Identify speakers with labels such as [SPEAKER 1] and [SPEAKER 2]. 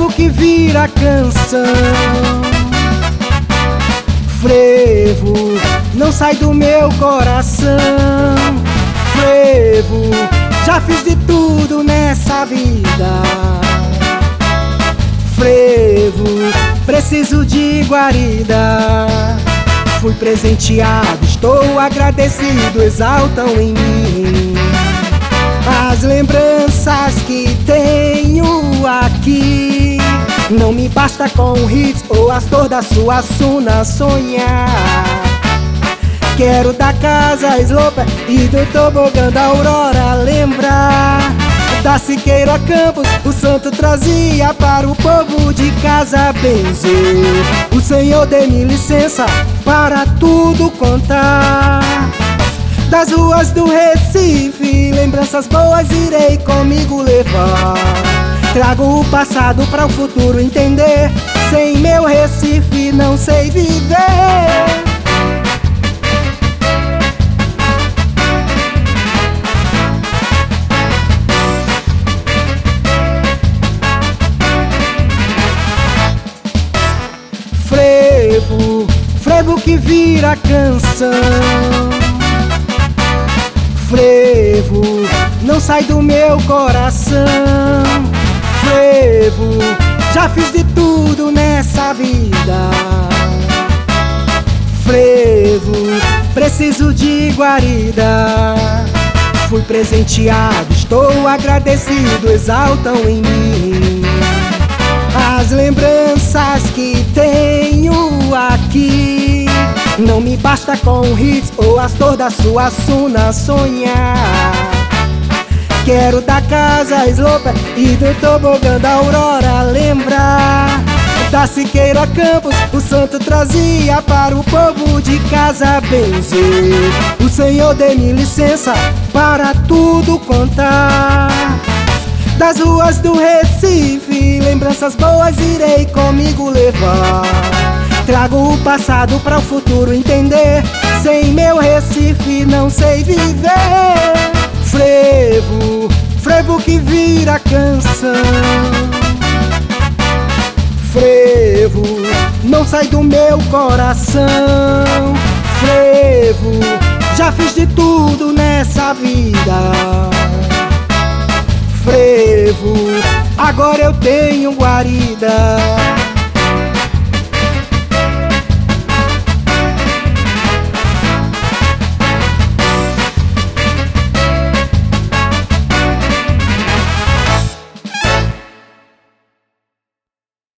[SPEAKER 1] frevo que vira canção. Frevo não sai do meu coração. Frevo, já fiz de tudo nessa vida. Frevo, preciso de guarida. Fui presenteado, estou agradecido, exaltam em mim as lembranças que tenho aqui. Não me basta com hits ou as dor da sua suna sonhar. Quero da casa Sloper e do tobogã da Aurora lembrar. Da Siqueira Campos o santo trazia para o povo de casa benzer. O Senhor dê-me licença para tudo contar. Das ruas do Recife, lembranças boas irei comigo levar. Trago o passado para o futuro entender. Sem meu Recife não sei viver. Frevo, frevo que vira canção. Frevo, não sai do meu coração. Frevo, já fiz de tudo nessa vida. Frevo, preciso de guarida. Fui presenteado, estou agradecido, exaltam em mim as lembranças que tenho aqui. Não me basta com hits ou as dor da sua suna sonhar. Quero da casa Sloper e do tobogã da Aurora lembrar. Da Siqueira Campos o santo trazia para o povo de casa benzer. O Senhor dê-me licença para tudo contar. Das ruas do Recife, lembranças boas irei comigo levar. Trago o passado para o futuro entender. Sem meu Recife não sei viver. Frevo, frevo que vira canção. Frevo, não sai do meu coração. Frevo, já fiz de tudo nessa vida. Frevo, agora eu tenho guarida.